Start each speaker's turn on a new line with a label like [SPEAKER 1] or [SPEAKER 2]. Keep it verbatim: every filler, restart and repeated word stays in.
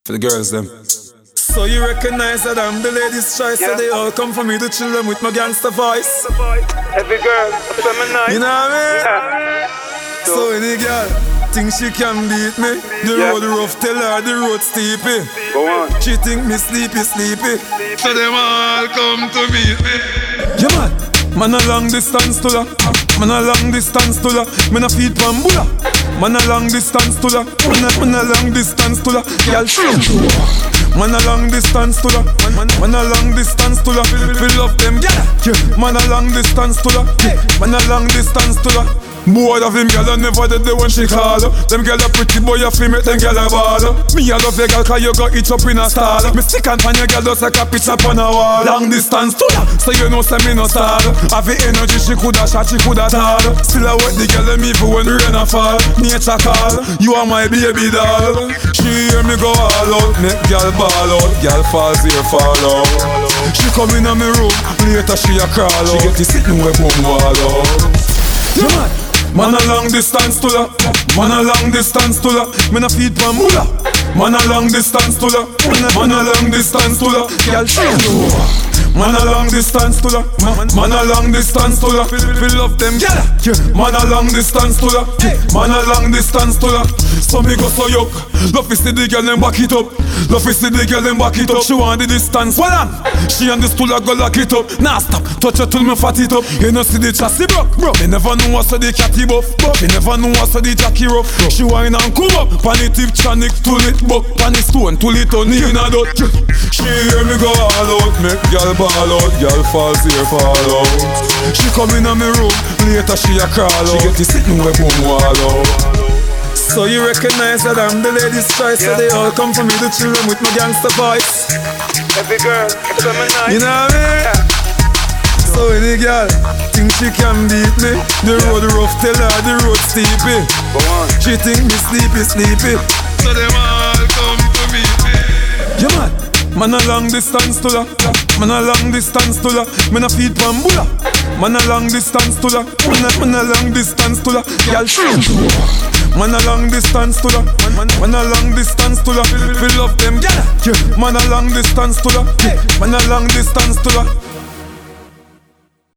[SPEAKER 1] For the girls them. So you recognize that I'm the ladies' choice, yeah. So they all come for me to chill them with my gangster voice.
[SPEAKER 2] Every girl, feminine.
[SPEAKER 1] You know what I mean?
[SPEAKER 2] Yeah.
[SPEAKER 1] So any girl think she can beat me, the yeah. road rough, tell her the road steepy.
[SPEAKER 2] Go on.
[SPEAKER 1] She think me sleepy, sleepy. So them all come to meet me. Yeah man, man a long distance to la. Man a long distance to la. Man a feed pambula. Man a long distance to la. Man a, man a long distance to la. Girl shit. Man a long distance to la. Man, man a long distance to la. Fill up them gyal. Yeah. Man a long distance to la. Yeah. Man a long distance to la. Boy of him gyal never did the when she call. Them gyal a pretty boy a fi make them gyal a ball. Me a love your gyal 'cause you got it up in a stall. Me stick and pan your gyal just like a picture on a wall. Long distance to la, so you know say me no star. Have the energy she coulda shot, she coulda tall. Still a wet the gyal them even when rain a fall. Nature call, you are my baby doll. She hear me go all out, make gyal ball out. Gyal falls here, fall out. She come in a me room, later she a crawl out. She get to sit in where boom wall out. Yeah man. Man a long distance to la. Man a long distance to la. Me na feed pan mula. Man a long distance to la. Man a long distance to la. Girl shit. Man a long distance to la. Man a long distance to la. Fill up them gyal. Man a long distance to la. Man a long distance to la. So me go so yuck. Love is see the girl them back it up. Love is see the girl them back it up. She want the distance. Well on. She and the stool a go lock it up. Nah stop. Touch her till me fat it up. You know see the chassis broke, bro. Me never know what's the catty buff. You never know what's the Jackie rough. She whine and come up. Panitive chanic to it buck. Pani stone to it on in a dot. She hear me go all out. Make girl ball out. Girl falls here fall out. She come in a me room. Later she a crawl out. She get to sit in where boom wall out. So you recognize that I'm the ladies' choice, yeah. So they all come for me to chill them with my gangster voice.
[SPEAKER 2] Every girl, feminine.
[SPEAKER 1] You know what I mean? Yeah. So any girl think she can beat me, the yeah. road rough, tell her the road steepy.
[SPEAKER 2] Go on.
[SPEAKER 1] She think me sleepy, sleepy. So them all come to meet me. Yeah man, man a long distance to la. Man a long distance to la. Man a feed pambula. Man a long distance to la. Man a, man a long distance to la. Girl shit. Man a long distance to la. Man, man a long distance to la. Fill up them gyal. Man a long distance to la. Man a long distance to la.